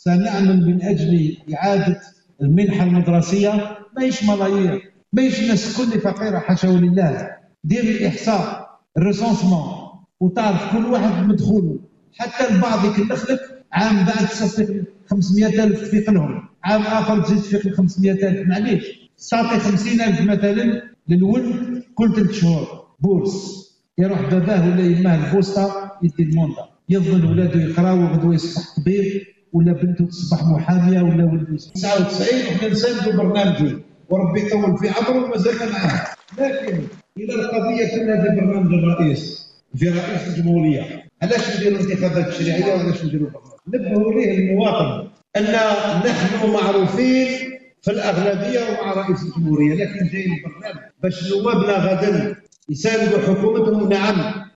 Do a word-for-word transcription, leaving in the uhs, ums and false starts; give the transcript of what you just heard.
سنعمل من أجل إعادة المنحة المدرسية. ماهيش ملايير، ماهيش الناس الكل فقيرة حاشا لله. دير الإحصاء الريسونسمون وتعرف كل واحد مدخوله، حتى البعض يكلف لك عام بعد تصفي خمسمائة ألف تفيق لهم، عام آخر تزيد تفيق خمسمائة ألف. معليش تعطي خمسين ألف مثلا للولد كل ثلاث شهور بورس، يروح باباه ولا يماه البوسطة يدي الموندا، يظل ولاده يقراو وغدوه يصبح طبيب ولا بنته تصبح محاميه ولا ولده تسعة وتسعين. وحنا نساندوا برنامجه وربي يطول في عمره ومازلنا معاه. لكن الى القضيه كلها في برنامج الرئيس، في رئيس الجمهوريه، علاش نديروا انتخابات تشريعيه وعلاش نديروا برنامج؟ نبهوا ليه المواطن ان نحن معروفين في الاغلبيه ومع رئيس الجمهوريه، لكن جاي البرنامج باش نوابنا غدا يساندوا حكومتهم. نعم